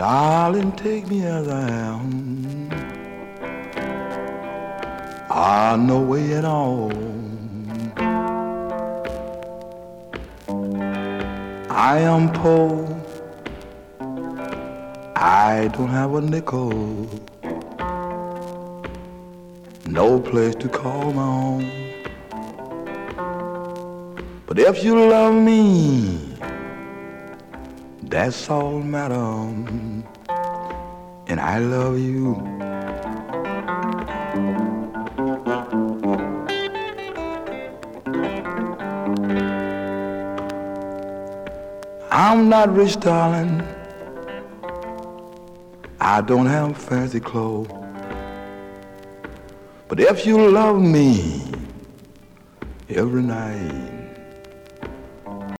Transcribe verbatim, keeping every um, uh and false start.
Darling, take me as I am. Ah, no way at all. I am poor. I don't have a nickel. No place to call my own. But if you love me, that's all that matters. And I love you. I'm not rich, darling. I don't have fancy clothes. But if you love me every night,